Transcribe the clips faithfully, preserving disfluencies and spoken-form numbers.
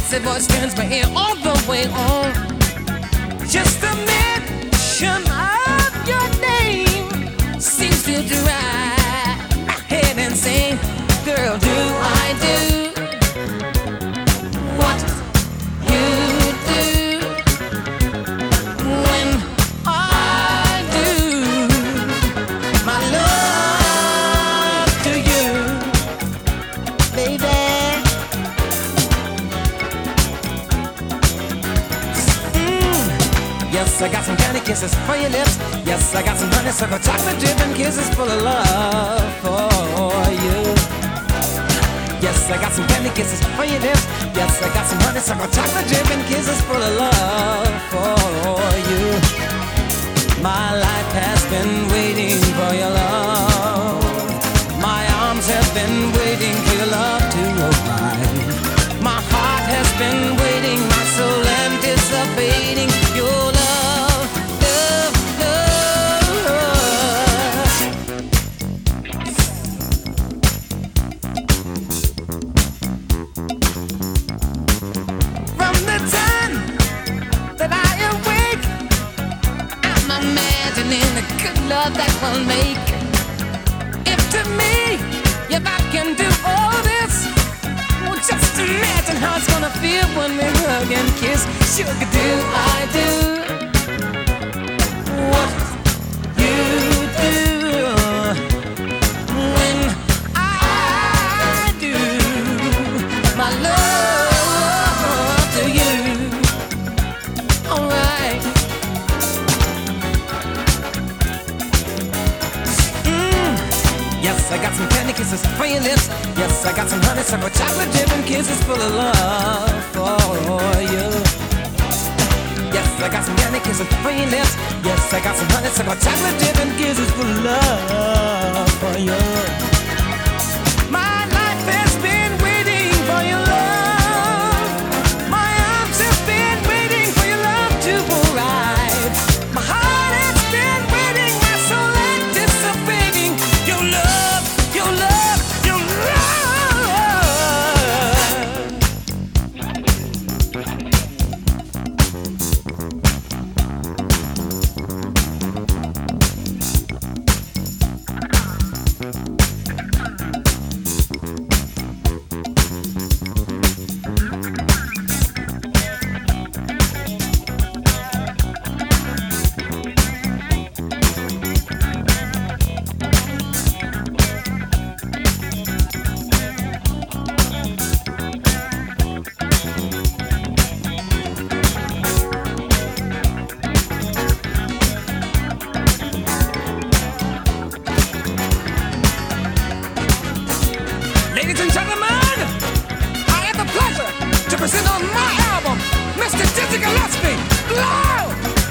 sexy voice turns my ear all the way on. Just the mention of your name seems to drive my head insane. Girl, do I do what you do when I do my love to you, baby? Yes, I got some candy kisses for your lips. Yes, I got some honeysuckle chocolate dripping kisses full of love for you. Yes, I got some candy kisses for your lips. Yes, I got some honeysuckle chocolate dripping kisses full of love for you. My life has been waiting for your love. My arms have been waiting for your love to arrive. My heart has been waiting, my soul anticipating your love. Love that will make. If to me, if I can do all this, well, just imagine how it's gonna feel when we hug and kiss. Sugar, do I do what you do when I do my love to you? Alright. Yes, I got some candy kisses for your lips. Yes, I got some honeysuckle chocolate dripping kisses full of love for you. Yes, I got some candy kisses for your lips. Yes, I got some honeysuckle chocolate dripping kisses full of love for you. My life has been waiting for your love. My arms have been waiting for your love to arrive. My heart has been waiting, my soul anticipating your love, your love, your love. Ladies and gentlemen, I have the pleasure to present on my album, Mister Dizzy Gillespie, Loud!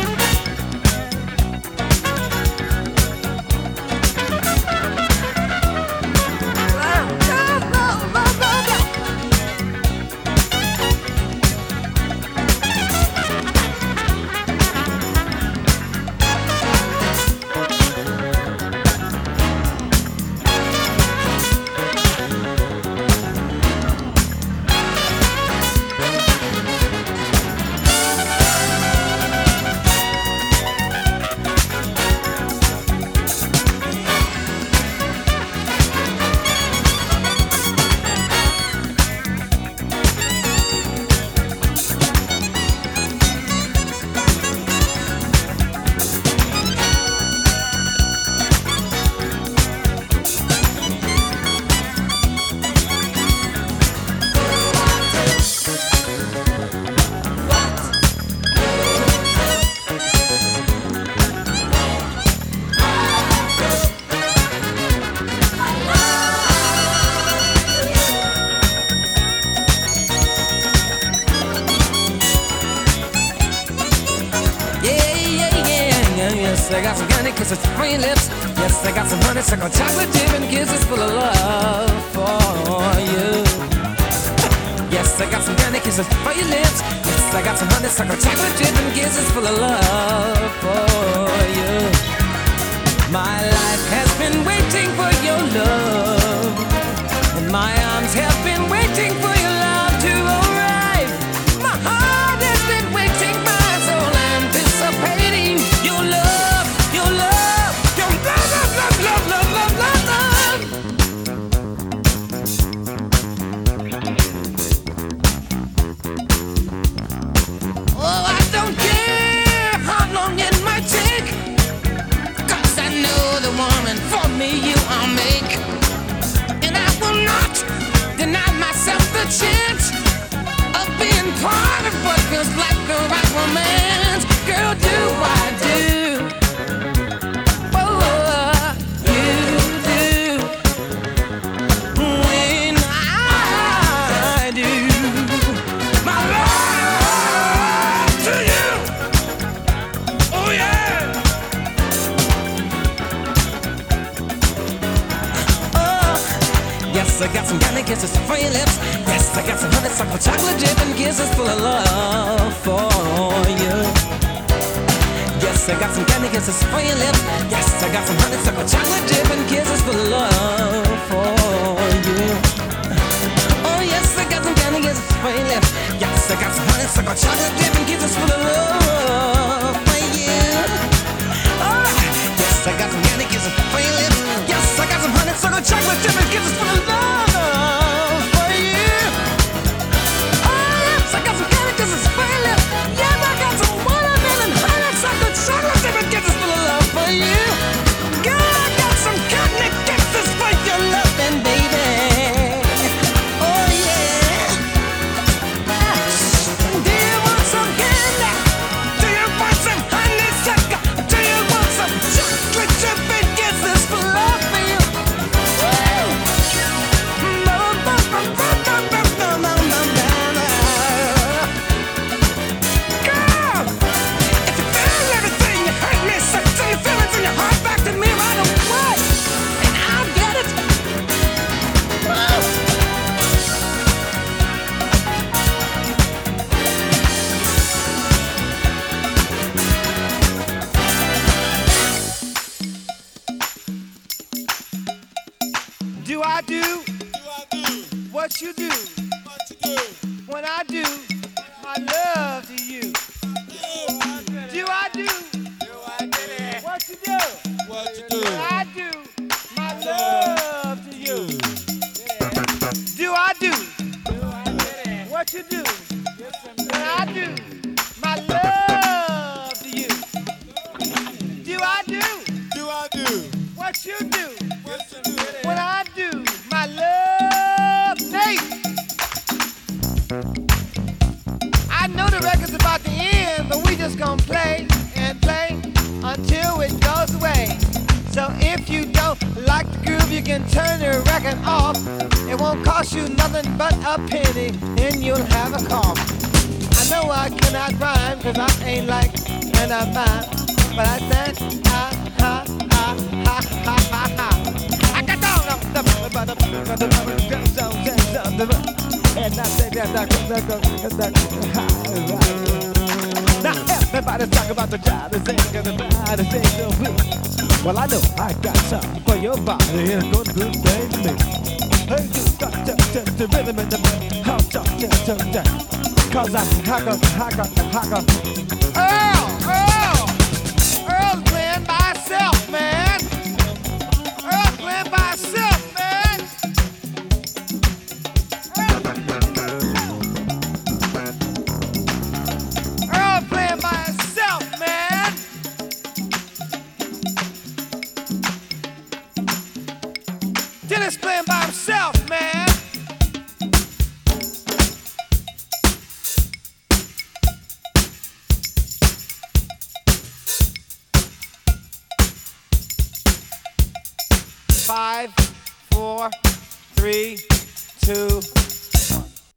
Yes, I got some candy kisses for your lips. Yes, I got some honeysuckle chocolate dripping kisses full of love for you. Yes, I got some candy kisses for your lips. Yes, I got some honeysuckle chocolate dripping kisses full of love for you. My life has been waiting for your love, and my arms have been waiting for your love to arrive. feels like a right romance. Girl, do I do? Oh, you do. When I do my love to you. Oh yeah. Oh, yes, I got some candy kisses for your lips. Yes, I got some honeysuckle chocolate dip and kisses full of love for you. Yes, I got some candy kisses for your lips. Yes, I got some honeysuckle chocolate dip and kisses full of love for you. Oh yes, I got some candy kisses for your lips. Yes, I got some honeysuckle chocolate dip and kisses full of love for you. Oh, yes, I got some candy kisses for your lips. Yes, I got some honeysuckle chocolate dip and kisses full of love for you. Oh yes, I got some candy kisses for your lips. Yes, I got some watermelon honeysuckle chocolate dip and kisses full of love for you. Girl, I got some candy kisses for your loving, baby. Oh yeah. Do you want some candy? Do you want some honeysuckle? Do you want some chocolate chip and kisses for love for you? Woo! Girl, if you feel everything you heard me say, send your feelings in your heart back to me right away, and I'll get it. Woo! Do I do what you do when I do my love to you? Do I do what you do when I do my love to you? Do I do what you do when I do my love to you? Do I do what you do when I do my love, Nate? I know the record's about to end, but we just gonna play and play until it goes away. So if you don't like the groove, you can turn the record off. It won't cost you nothing but a penny, and you'll have a cough. I know I cannot rhyme, cause I ain't like an a mime, but I said ha ha ha ha ha ha ha. I got down and I say that now everybody's talking about the child is ain't gonna buy the thing so weak. Well, I know I got something for your body and good good thing to me. Hey, you got to the rhythm in the how to to to cause I I got I got I got Earl, Earl, Earl's playing by himself, man. Earl's playing by himself, man. Earl playing by himself, man. Dennis playing by himself, man. Five, four, three, two.